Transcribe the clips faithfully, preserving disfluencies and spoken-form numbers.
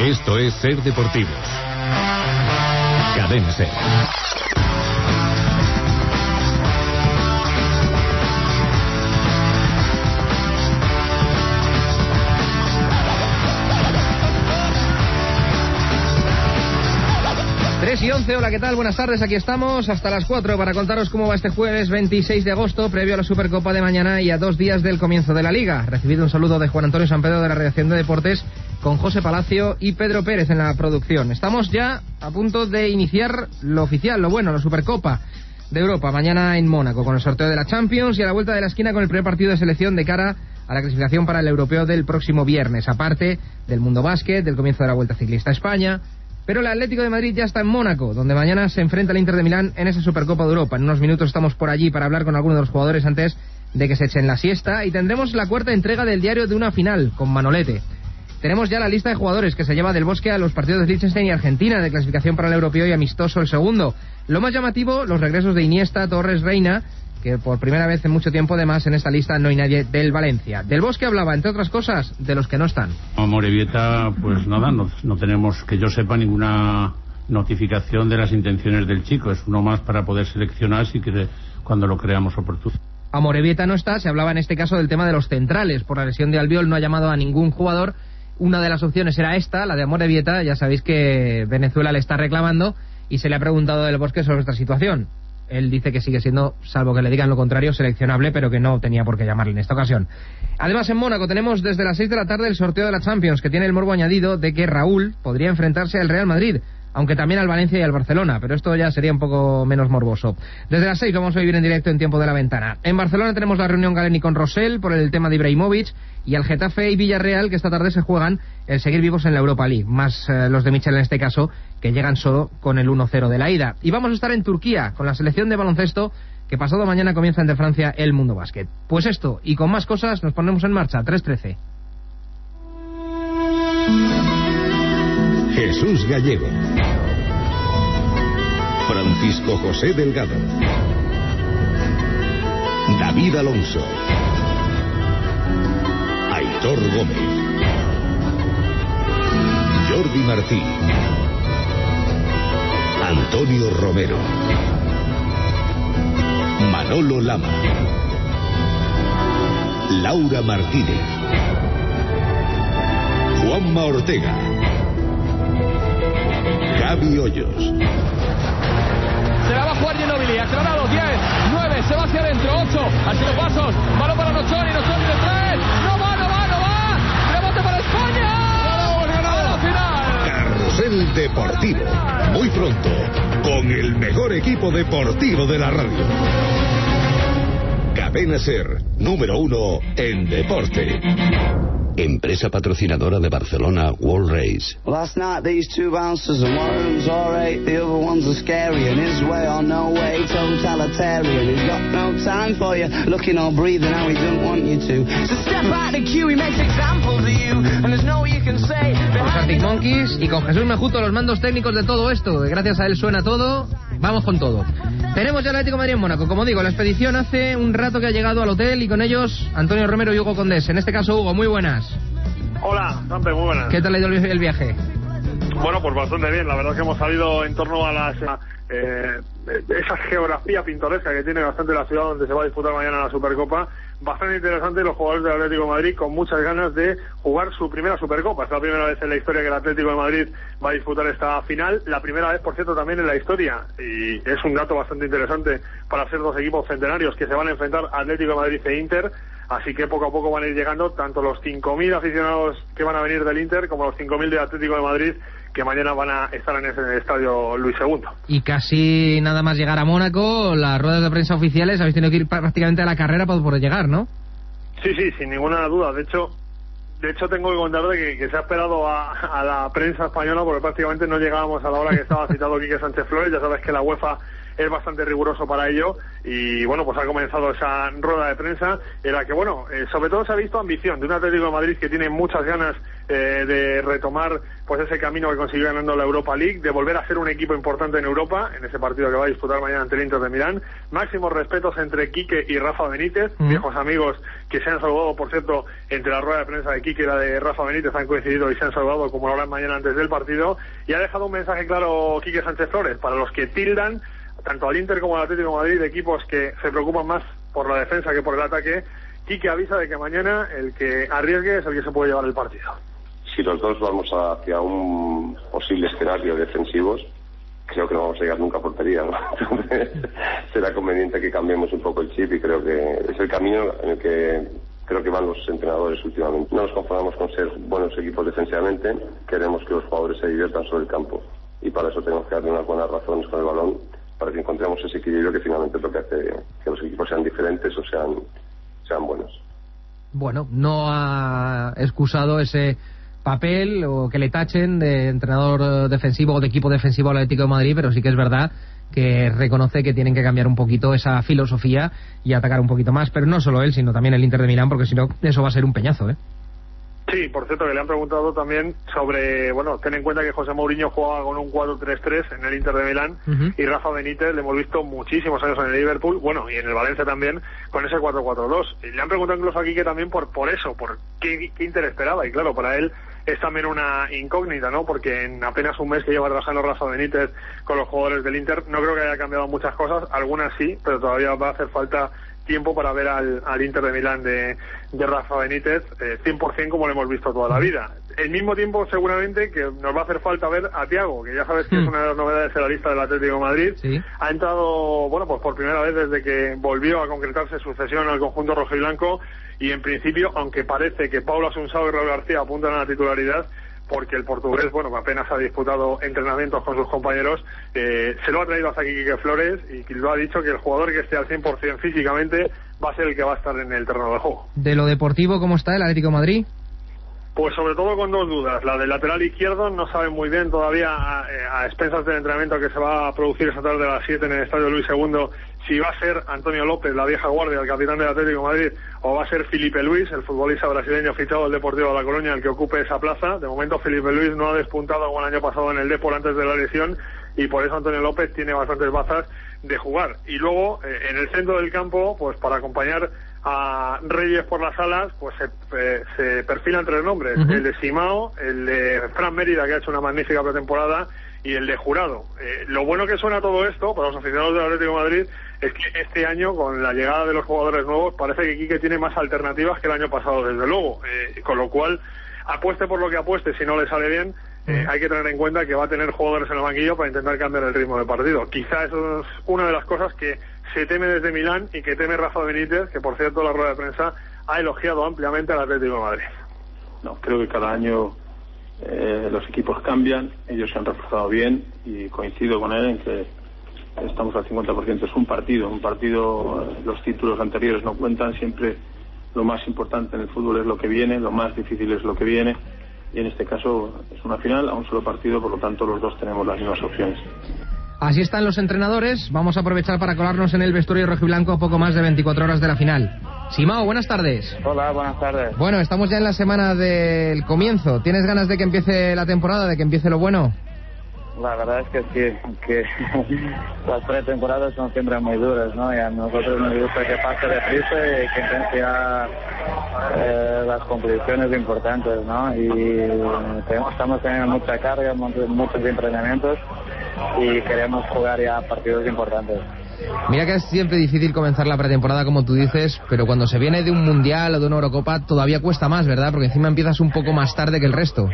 Esto es Ser Deportivos. Cadena Ser. tres y once, hola, ¿qué tal? Buenas tardes, aquí estamos hasta las cuatro para contaros cómo va este jueves veintiséis de agosto, previo a la Supercopa de mañana y a dos días del comienzo de la Liga. Recibido un saludo de Juan Antonio San Pedro de la redacción de Deportes, con José Palacio y Pedro Pérez en la producción. Estamos ya a punto de iniciar lo oficial, lo bueno, la Supercopa de Europa, mañana en Mónaco, con el sorteo de la Champions y a la vuelta de la esquina con el primer partido de selección de cara a la clasificación para el europeo del próximo viernes, aparte del mundo básquet, del comienzo de la Vuelta Ciclista a España. Pero el Atlético de Madrid ya está en Mónaco, donde mañana se enfrenta al Inter de Milán en esa Supercopa de Europa. En unos minutos estamos por allí para hablar con algunos de los jugadores antes de que se echen la siesta, y tendremos la cuarta entrega del diario de una final con Manolete. Tenemos ya la lista de jugadores que se lleva del Bosque a los partidos de Liechtenstein y Argentina de clasificación para el europeo y amistoso el segundo. Lo más llamativo, los regresos de Iniesta, Torres, Reina, que por primera vez en mucho tiempo además en esta lista no hay nadie del Valencia. Del Bosque hablaba, entre otras cosas, de los que no están. Amorebieta, pues nada, no, no tenemos, que yo sepa, ninguna notificación de las intenciones del chico. Es uno más para poder seleccionar si quiere, cuando lo creamos oportuno. Amorebieta no está, se hablaba en este caso del tema de los centrales. Por la lesión de Albiol no ha llamado a ningún jugador. Una de las opciones era esta, la de Amorebieta. Ya sabéis que Venezuela le está reclamando y se le ha preguntado del Bosque sobre esta situación. Él dice que sigue siendo, salvo que le digan lo contrario, seleccionable, pero que no tenía por qué llamarle en esta ocasión. Además, en Mónaco tenemos desde las seis de la tarde el sorteo de la Champions, que tiene el morbo añadido de que Raúl podría enfrentarse al Real Madrid, aunque también al Valencia y al Barcelona, pero esto ya sería un poco menos morboso. Desde las seis vamos a vivir en directo en Tiempo de la Ventana. En Barcelona tenemos la reunión Galeni con Rosell por el tema de Ibrahimovic, y al Getafe y Villarreal, que esta tarde se juegan el seguir vivos en la Europa League, más eh, los de Michel en este caso, que llegan solo con el uno cero de la ida. Y vamos a estar en Turquía con la selección de baloncesto, que pasado mañana comienza ante Francia el Mundo Básquet. Pues esto y con más cosas nos ponemos en marcha. tres trece. Jesús Gallego, Francisco José Delgado, David Alonso, Aitor Gómez, Jordi Martí, Antonio Romero, Manolo Lama, Laura Martínez, Juanma Ortega, Javi Hoyos. Se la va a jugar Ginóbili, aclarado, diez, nueve, se va hacia adentro, ocho, así los pasos, balón para Nochoni, Nochoni de tres, no va, no va, no va, rebote para España, ¡ganamos, ganamos! Final. Carrusel Deportivo, muy pronto, con el mejor equipo deportivo de la radio. Cadena Ser, número uno en deporte. Empresa patrocinadora de Barcelona World Race. Last night these two bouncers and one of them's alright, the other one's a scary and his way or no way, totalitarian. He's got no time for you, looking or breathing how he don't want you to. So step out the queue, he makes examples of you, and there's no you can say. Con los Arctic Monkeys y con Jesús Mejuto, los mandos técnicos de todo esto, que gracias a él suena todo. Vamos con todo. Tenemos ya el Atlético de Madrid en Mónaco. Como digo, la expedición hace un rato que ha llegado al hotel y con ellos Antonio Romero y Hugo Condés. En este caso, Hugo, muy buenas. Hola, Sampe, muy buenas. ¿Qué tal ha ido el viaje? Bueno, pues bastante bien. La verdad es que hemos salido en torno a las eh, esa geografía pintoresca que tiene bastante la ciudad donde se va a disputar mañana la Supercopa. Bastante interesante, los jugadores del Atlético de Madrid con muchas ganas de jugar su primera Supercopa. Es la primera vez en la historia que el Atlético de Madrid va a disputar esta final. La primera vez, por cierto, también en la historia. Y es un dato bastante interesante para ser dos equipos centenarios que se van a enfrentar, Atlético de Madrid e Inter. Así que poco a poco van a ir llegando tanto los cinco mil aficionados que van a venir del Inter como los cinco mil del Atlético de Madrid, que mañana van a estar en ese estadio Luis segundo. Y casi nada más llegar a Mónaco, las ruedas de prensa oficiales habéis tenido que ir prácticamente a la carrera para poder llegar, ¿no? Sí, sí, sin ninguna duda. De hecho, de hecho tengo que contarte que, que se ha esperado a, a la prensa española porque prácticamente no llegábamos a la hora que estaba citado Quique Sánchez Flores. Ya sabes que la UEFA es bastante riguroso para ello, y bueno, pues ha comenzado esa rueda de prensa en la que, bueno, eh, sobre todo se ha visto ambición de un Atlético de Madrid que tiene muchas ganas eh, de retomar pues ese camino que consiguió ganando la Europa League, de volver a ser un equipo importante en Europa, en ese partido que va a disputar mañana ante el Inter de Milán. Máximos respetos entre Quique y Rafa Benítez, mm. viejos amigos que se han saludado, por cierto, entre la rueda de prensa de Quique y la de Rafa Benítez han coincidido y se han saludado, como lo harán mañana antes del partido, y ha dejado un mensaje claro Quique Sánchez Flores para los que tildan tanto al Inter como al Atlético de Madrid de equipos que se preocupan más por la defensa que por el ataque. Quique avisa de que mañana el que arriesgue es el que se puede llevar el partido. Si los dos vamos hacia un posible escenario defensivos, creo que no vamos a llegar nunca a portería, ¿no? Entonces, será conveniente que cambiemos un poco el chip, y creo que es el camino en el que creo que van los entrenadores últimamente. No nos conformamos con ser buenos equipos defensivamente, queremos que los jugadores se diviertan sobre el campo, y para eso tenemos que darle unas buenas razones con el balón, para que encontremos ese equilibrio que finalmente es lo que hace que los equipos sean diferentes o sean, sean buenos. Bueno, no ha excusado ese papel o que le tachen de entrenador defensivo o de equipo defensivo al Atlético de Madrid, pero sí que es verdad que reconoce que tienen que cambiar un poquito esa filosofía y atacar un poquito más, pero no solo él, sino también el Inter de Milán, porque si no, eso va a ser un peñazo, ¿eh? Sí, por cierto, que le han preguntado también sobre, bueno, ten en cuenta que José Mourinho jugaba con un cuatro tres tres en el Inter de Milán, uh-huh. y Rafa Benítez le hemos visto muchísimos años en el Liverpool, bueno, y en el Valencia también, con ese cuatro cuatro dos. Y le han preguntado incluso aquí que también por por eso, por qué, qué Inter esperaba, y claro, para él es también una incógnita, ¿no? Porque en apenas un mes que lleva trabajando Rafa Benítez con los jugadores del Inter, no creo que haya cambiado muchas cosas, algunas sí, pero todavía va a hacer falta tiempo para ver al, al Inter de Milán de, de Rafa Benítez eh, cien por ciento como lo hemos visto toda la vida. El mismo tiempo seguramente que nos va a hacer falta ver a Thiago, que ya sabes que mm. es una de las novedades de la lista del Atlético de Madrid. ¿Sí? Ha entrado, bueno, pues por primera vez desde que volvió a concretarse su cesión al conjunto rojiblanco, y en principio, aunque parece que Paulo Asunsao y Raúl García apuntan a la titularidad, porque el portugués, bueno, apenas ha disputado entrenamientos con sus compañeros, eh, se lo ha traído hasta aquí Quique Flores, y lo ha dicho que el jugador que esté al cien por ciento físicamente va a ser el que va a estar en el terreno de juego. De lo deportivo, ¿cómo está el Atlético de Madrid? Pues sobre todo con dos dudas. La del lateral izquierdo no saben muy bien todavía, a, a expensas del entrenamiento que se va a producir esta tarde a las siete en el Estadio Luis segundo, si va a ser Antonio López, la vieja guardia, el capitán del Atlético de Madrid, o va a ser Felipe Luis, el futbolista brasileño fichado del Deportivo de La Coruña, el que ocupe esa plaza. De momento Felipe Luis no ha despuntado como el año pasado en el Depor antes de la lesión, y por eso Antonio López tiene bastantes bazas de jugar. Y luego, eh, en el centro del campo, pues para acompañar a Reyes por las alas, pues se, eh, se perfilan tres nombres, uh-huh. el de Simao, el de Fran Mérida, que ha hecho una magnífica pretemporada, y el de Jurado. Eh, lo bueno que suena todo esto para los aficionados del Atlético de Madrid es que este año, con la llegada de los jugadores nuevos, parece que Quique tiene más alternativas que el año pasado, desde luego, eh, con lo cual, apueste por lo que apueste, si no le sale bien, eh, hay que tener en cuenta que va a tener jugadores en el banquillo para intentar cambiar el ritmo del partido. Quizá eso es una de las cosas que se teme desde Milán y que teme Rafa Benítez, que por cierto la rueda de prensa ha elogiado ampliamente al Atlético de Madrid. No, creo que cada año eh, los equipos cambian, ellos se han reforzado bien, y coincido con él en que estamos al cincuenta por ciento. Es un partido, un partido, los títulos anteriores no cuentan, siempre lo más importante en el fútbol es lo que viene, lo más difícil es lo que viene, y en este caso es una final a un solo partido, por lo tanto los dos tenemos las mismas opciones. Así están los entrenadores. Vamos a aprovechar para colarnos en el vestuario rojiblanco a poco más de veinticuatro horas de la final. Simao, buenas tardes. Hola, buenas tardes. Bueno, estamos ya en la semana del comienzo. ¿Tienes ganas de que empiece la temporada, de que empiece lo bueno? La verdad es que sí, que las pretemporadas son siempre muy duras, ¿no? Y a nosotros nos gusta que pase deprisa y que intensificar eh, las competiciones importantes, ¿no? Y estamos teniendo mucha carga, muchos, muchos entrenamientos, y queremos jugar ya partidos importantes. Mira que es siempre difícil comenzar la pretemporada, como tú dices, pero cuando se viene de un Mundial o de una Eurocopa todavía cuesta más, ¿verdad? Porque encima empiezas un poco más tarde que el resto.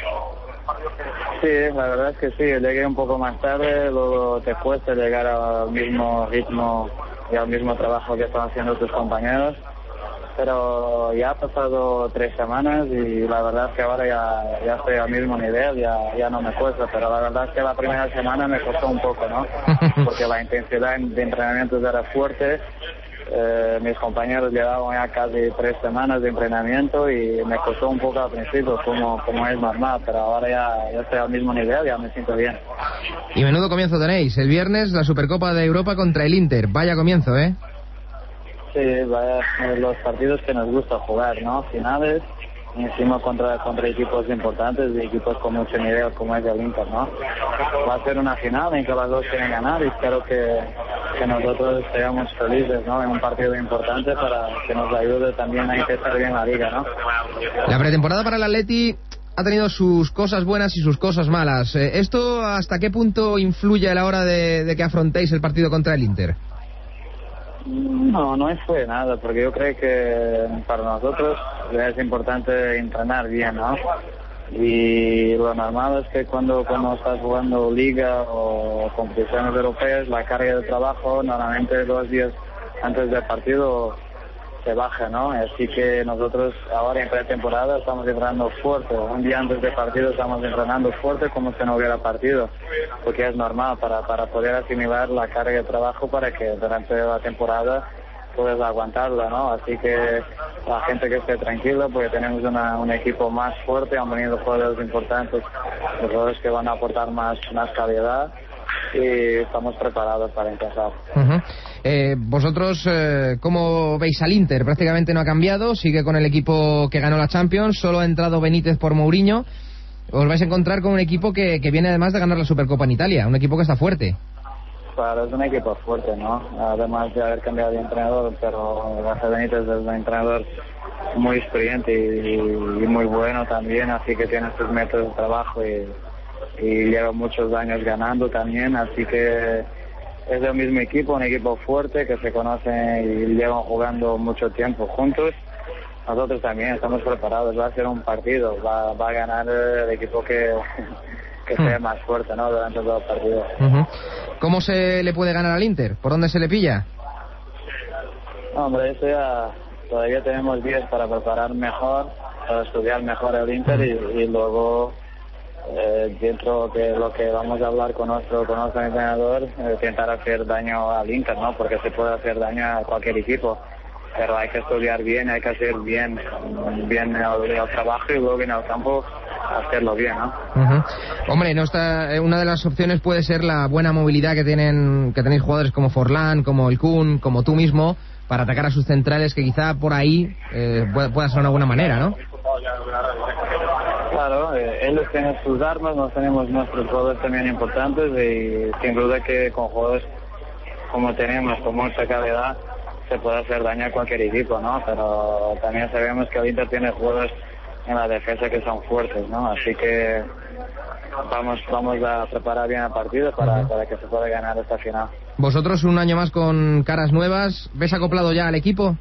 Sí, la verdad es que sí, llegué un poco más tarde, luego te cuesta llegar al mismo ritmo y al mismo trabajo que están haciendo tus compañeros, pero ya ha pasado tres semanas y la verdad es que ahora ya, ya estoy al mismo nivel, ya, ya no me cuesta, pero la verdad es que la primera semana me costó un poco, ¿no? Porque la intensidad de entrenamientos era fuerte, eh, mis compañeros llevaban ya casi tres semanas de entrenamiento y me costó un poco al principio, como, como es normal, pero ahora ya, ya estoy al mismo nivel, ya me siento bien. Y menudo comienzo tenéis. El viernes la Supercopa de Europa contra el Inter. Vaya comienzo, ¿eh? Sí, vaya, los partidos que nos gusta jugar, ¿no? Finales, y encima contra, contra equipos importantes y equipos con mucho nivel como es el Inter, ¿no? Va a ser una final en que las dos quieren ganar y espero que, que nosotros seamos felices, ¿no? En un partido importante para que nos ayude también a empezar bien la liga, ¿no? La pretemporada para el Atleti ha tenido sus cosas buenas y sus cosas malas. ¿Esto hasta qué punto influye a la hora de, de que afrontéis el partido contra el Inter? No, no fue nada, porque yo creo que para nosotros es importante entrenar bien, ¿no? Y lo normal es que cuando, cuando estás jugando liga o competiciones europeas, la carga de trabajo normalmente dos días antes del partido se baja, ¿no? Así que nosotros ahora en pretemporada estamos entrenando fuerte. Un día antes del partido estamos entrenando fuerte como si no hubiera partido, porque es normal para, para poder asimilar la carga de trabajo para que durante la temporada puedas aguantarla, ¿no? Así que la gente que esté tranquila, porque tenemos una, un equipo más fuerte, han venido jugadores importantes, jugadores que van a aportar más, más calidad y estamos preparados para empezar. Uh-huh. Eh, vosotros, eh, ¿cómo veis al Inter? Prácticamente no ha cambiado, sigue con el equipo que ganó la Champions, solo ha entrado Benítez por Mourinho. Os vais a encontrar con un equipo que, que viene además de ganar la Supercopa en Italia, un equipo que está fuerte. Claro, es un equipo fuerte, ¿no? Además de haber cambiado de entrenador, pero Rafa Benítez es un entrenador muy experiente y, y muy bueno también, así que tiene sus métodos de trabajo y, y lleva muchos años ganando también, así que es el mismo equipo, un equipo fuerte que se conoce y llevan jugando mucho tiempo juntos. Nosotros también estamos preparados, va a ser un partido, va, va a ganar el equipo que, que sea más fuerte, ¿no? Durante todo el partido. Uh-huh. ¿Cómo se le puede ganar al Inter? ¿Por dónde se le pilla? No, hombre, eso ya todavía tenemos días para preparar mejor, para estudiar mejor el Inter y, y luego eh, dentro de lo que vamos a hablar con nuestro, con nuestro entrenador, eh, intentar hacer daño al Inter, ¿no? Porque se puede hacer daño a cualquier equipo. Pero hay que estudiar bien, hay que hacer bien, bien el, el trabajo y luego en el campo hacerlo bien, ¿no? Uh-huh. Hombre, no está, una de las opciones puede ser la buena movilidad que tienen, que tenéis jugadores como Forlán, como el Kun, como tú mismo, para atacar a sus centrales, que quizá por ahí eh, pueda, pueda ser una buena manera, ¿no? Claro, eh, ellos tienen sus armas, nosotros tenemos nuestros jugadores también importantes y sin duda que con jugadores como tenemos, con mucha calidad, se puede hacer daño a cualquier equipo, ¿no? Pero también sabemos que el Inter tiene jugadores en la defensa que son fuertes, ¿no? Así que vamos vamos a preparar bien el partido para, uh-huh. para que se pueda ganar esta final. ¿Vosotros un año más con caras nuevas? ¿Ves acoplado ya al equipo?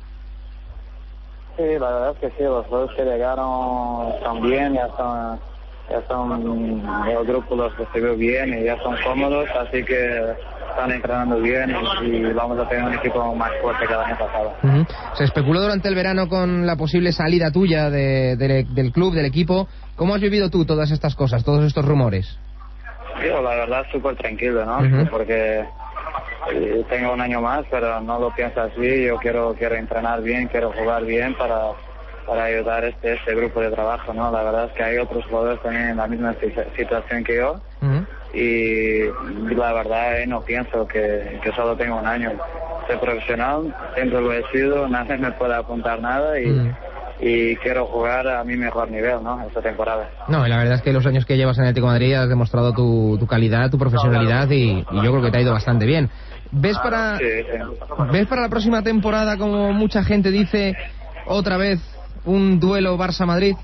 Sí, la verdad es que sí, los jugadores que llegaron están bien, ya están, ya son el grupo los que se ve bien y ya son cómodos, así que están entrenando bien y, y vamos a tener un equipo más fuerte que el año pasado. Uh-huh. Se especuló durante el verano con la posible salida tuya de, de, del club, del equipo. ¿Cómo has vivido tú todas estas cosas, todos estos rumores? Yo, la verdad, súper tranquilo, ¿no? Uh-huh. Porque eh, tengo un año más, pero no lo pienso así. Yo quiero quiero entrenar bien, quiero jugar bien para, para ayudar a este, este grupo de trabajo, ¿no? La verdad es que hay otros jugadores también en la misma situación que yo. Uh-huh. Y la verdad eh, no pienso que, que solo tengo un año. Soy profesional, siempre lo he sido, nadie me puede apuntar nada y, mm. y quiero jugar a mi mejor nivel, ¿no? Esta temporada. No, y la verdad es que los años que llevas en el Atlético de Madrid has demostrado tu, tu calidad, tu profesionalidad y, y yo creo que te ha ido bastante bien. ¿Ves para, sí, sí. ¿Ves para la próxima temporada, como mucha gente dice, otra vez un duelo Barça-Madrid?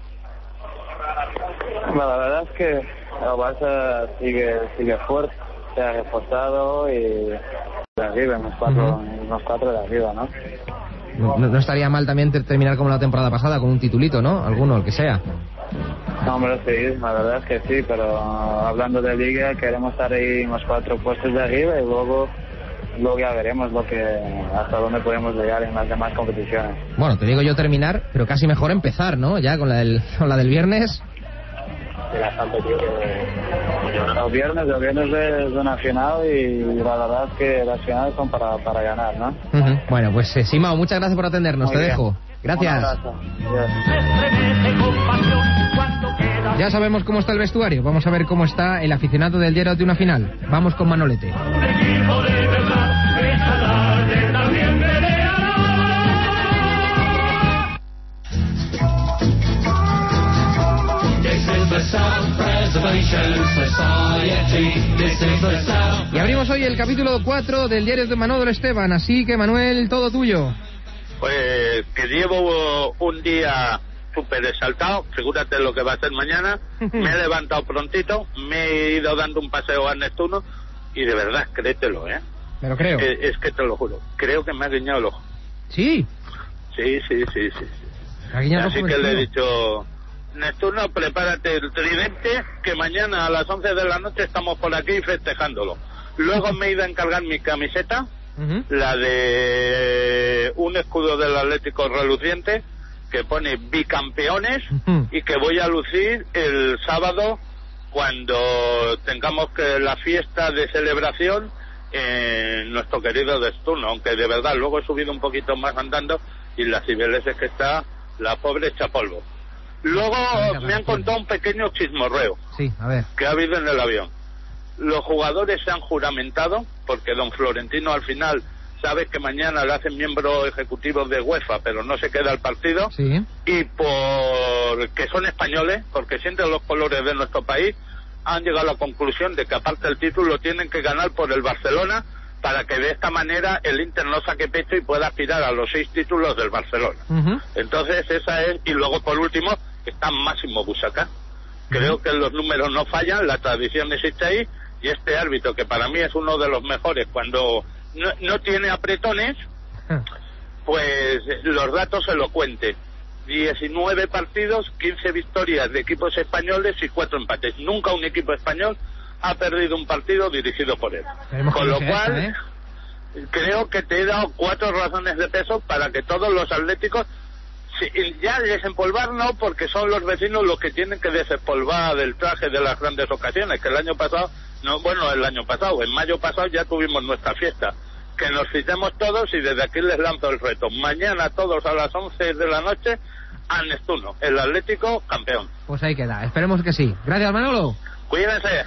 Bueno, la verdad es que el Barça sigue sigue fuerte, se ha reforzado y de arriba, en los cuatro, uh-huh. en los cuatro de arriba, ¿no? No, no estaría mal también terminar como la temporada pasada, con un titulito, ¿no? Alguno, el que sea. No, hombre, sí, la verdad es que sí, pero hablando de Liga, queremos estar ahí en los cuatro puestos de arriba y luego, luego ya veremos lo que hasta dónde podemos llegar en las demás competiciones. Bueno, te digo yo terminar, pero casi mejor empezar, ¿no? Ya con la del, con la del viernes. el asalto, tío, que los viernes, los viernes es una final y la verdad es que las finales son para, para ganar, ¿no? Uh-huh. Bueno, pues eh, Simao, muchas gracias por atendernos, Muy te bien. dejo. Gracias. Ya sabemos cómo está el vestuario, vamos a ver cómo está el aficionado del Gerard de una final. Vamos con Manolete. Y abrimos hoy el capítulo cuatro del diario de Manolo Esteban, así que Manuel, todo tuyo. Pues que llevo un día súper exaltado, figúrate lo que va a ser mañana. Me he levantado prontito, me he ido dando un paseo a Neptuno y de verdad, créetelo, ¿eh? Me lo creo. Es, es que te lo juro, creo que me ha guiñado el ojo. ¿Sí? Sí, sí, sí, sí. sí. Así que le he dicho... Neptuno, prepárate el tridente, que mañana a las once de la noche estamos por aquí festejándolo. Luego me he ido a encargar mi camiseta, uh-huh. la de un escudo del Atlético reluciente, que pone bicampeones, uh-huh. y que voy a lucir el sábado cuando tengamos que la fiesta de celebración en nuestro querido Neptuno, aunque de verdad luego he subido un poquito más andando y la Cibeles es que está la pobre hecha polvo. Luego me han contado un pequeño chismorreo sí, a ver. que ha habido en el avión. Los jugadores se han juramentado, porque don Florentino al final, sabes que mañana le hacen miembro ejecutivo de UEFA, pero no se queda el partido, sí. y porque son españoles, porque sienten los colores de nuestro país, han llegado a la conclusión de que aparte del título tienen que ganar por el Barcelona, para que de esta manera el Inter no saque pecho y pueda aspirar a los seis títulos del Barcelona. Uh-huh. Entonces esa es, y luego por último está Máximo Busaca. Creo uh-huh. que los números no fallan, la tradición existe ahí, y este árbitro que para mí es uno de los mejores cuando no, no tiene apretones, uh-huh. pues los datos se lo cuente. diecinueve partidos, quince victorias de equipos españoles y cuatro empates. Nunca un equipo español ha perdido un partido dirigido por él. Esperemos Con lo sea cual, esta, ¿eh? creo que te he dado cuatro razones de peso para que todos los atléticos, si, ya desempolvar no, porque son los vecinos los que tienen que desempolvar el traje de las grandes ocasiones, que el año pasado, no bueno, el año pasado, en mayo pasado ya tuvimos nuestra fiesta. Que nos citemos todos y desde aquí les lanzo el reto. Mañana todos a las once de la noche a Neptuno, el Atlético campeón. Pues ahí queda, esperemos que sí. Gracias, Manolo. Cuídense.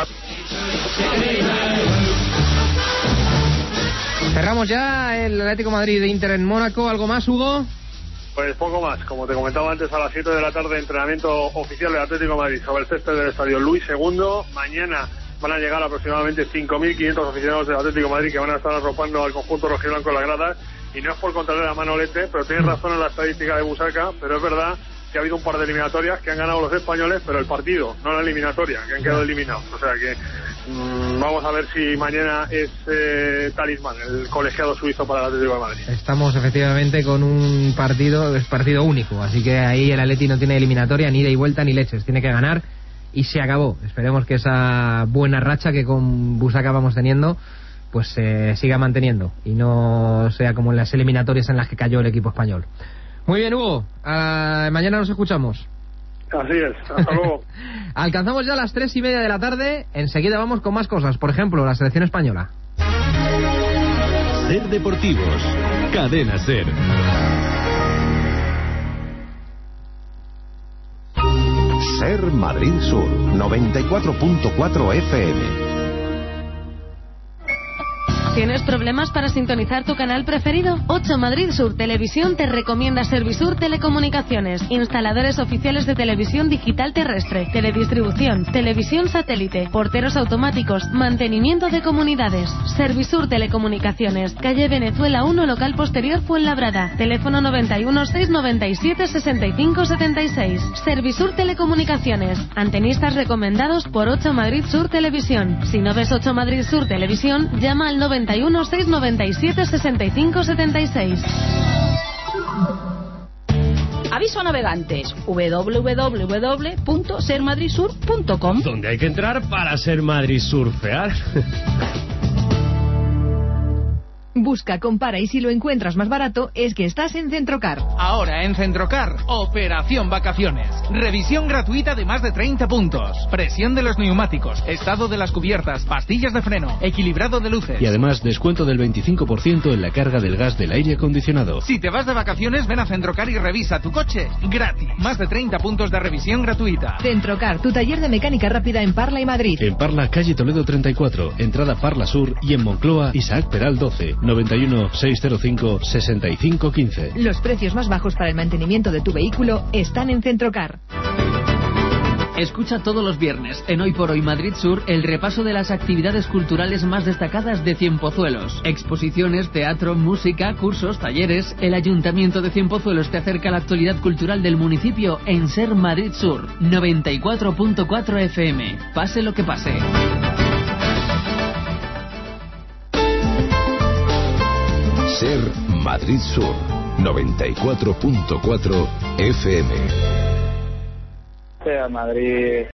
Cerramos ya el Atlético Madrid de Inter en Mónaco. ¿Algo más, Hugo? Pues poco más. Como te comentaba antes, a las siete de la tarde, entrenamiento oficial del Atlético Madrid sobre el césped del estadio Luis segundo. Mañana van a llegar aproximadamente cinco mil quinientos aficionados del Atlético Madrid que van a estar arropando al conjunto rojiblanco en la grada. Y no es por contrariar a Manolete, pero tienes razón en la estadística de Busaca, pero es verdad que ha habido un par de eliminatorias que han ganado los españoles, pero el partido, no la eliminatoria, que han quedado eliminados. O sea que mmm, vamos a ver si mañana es eh, talismán, el colegiado suizo para el Atlético de Madrid. Estamos efectivamente con un partido, es partido único, así que ahí el Atleti no tiene eliminatoria, ni ida y vuelta, ni leches, tiene que ganar y se acabó. Esperemos que esa buena racha que con Busaca vamos teniendo, pues se eh, siga manteniendo y no sea como en las eliminatorias en las que cayó el equipo español. Muy bien, Hugo. Uh, mañana nos escuchamos. Así es. Hasta luego. Alcanzamos ya las tres y media de la tarde. Enseguida vamos con más cosas. Por ejemplo, la selección española. Ser Deportivos. Cadena Ser. Ser Madrid Sur. noventa y cuatro punto cuatro F M. ¿Tienes problemas para sintonizar tu canal preferido? ocho Madrid Sur Televisión te recomienda Servisur Telecomunicaciones, instaladores oficiales de televisión digital terrestre, teledistribución, televisión satélite, porteros automáticos, mantenimiento de comunidades. Servisur Telecomunicaciones, calle Venezuela uno, local posterior Fuenlabrada, teléfono noventa y uno, seiscientos noventa y siete, sesenta y cinco setenta y seis. Servisur Telecomunicaciones, antenistas recomendados por ocho Madrid Sur Televisión. Si no ves ocho Madrid Sur Televisión, llama al noventa y uno, seiscientos noventa y siete, sesenta y cinco setenta y seis. Aviso a navegantes, doble u doble u doble u punto ser madrid sur punto com, donde hay que entrar para ser Madrid surfear. Busca, compara y si lo encuentras más barato es que estás en Centrocar. Ahora en Centrocar, Operación Vacaciones. Revisión gratuita de más de treinta puntos. Presión de los neumáticos, estado de las cubiertas, pastillas de freno, equilibrado de luces. Y además descuento del veinticinco por ciento en la carga del gas del aire acondicionado. Si te vas de vacaciones, ven a Centrocar y revisa tu coche gratis. Más de treinta puntos de revisión gratuita. Centrocar, tu taller de mecánica rápida en Parla y Madrid. En Parla, calle Toledo treinta y cuatro, entrada Parla Sur, y en Moncloa, Isaac Peral doce, noventa y uno, seiscientos cinco, sesenta y cinco quince. Los precios más bajos para el mantenimiento de tu vehículo están en Centrocar. Escucha todos los viernes en Hoy por Hoy Madrid Sur el repaso de las actividades culturales más destacadas de Cienpozuelos. Exposiciones, teatro, música, cursos, talleres. El Ayuntamiento de Cienpozuelos te acerca a la actualidad cultural del municipio en Ser Madrid Sur, noventa y cuatro punto cuatro F M. Pase lo que pase. Ser Madrid Sur, noventa y cuatro punto cuatro F M. A Madrid